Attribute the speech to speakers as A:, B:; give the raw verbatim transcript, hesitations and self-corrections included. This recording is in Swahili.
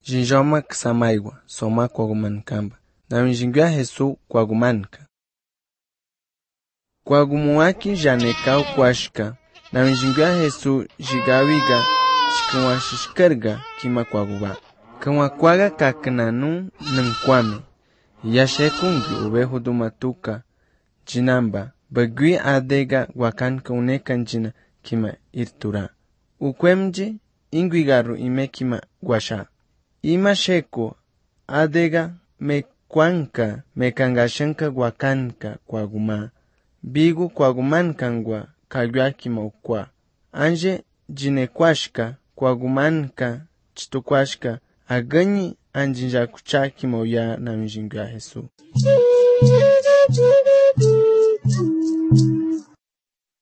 A: Jinjoma kisamaiwa, soma kwa gumankamba. Na mjingwa Yesu kwa gumanka. Kwa gumuwaki janekau kwashika. Na mjingwa Yesu jigawiga shikwashishkarga kima kwa guba. Kwa kwaga kakinanu nkwame. Yashekungi ube hudumatuka. Jinamba. Bagui adega wakanka unekan jina kima irtura. Ukwemji ingwigaru ime kima guasha. Ima sheko adega me kwanka me kangashanka wakanka kwa guma. Bigu kwa gumankangwa kagwa kima ukwa. Anje jine kwashka kwa gumanka chitukwashka aganyi anjinja kuchaki moya na mjingwa Yesu.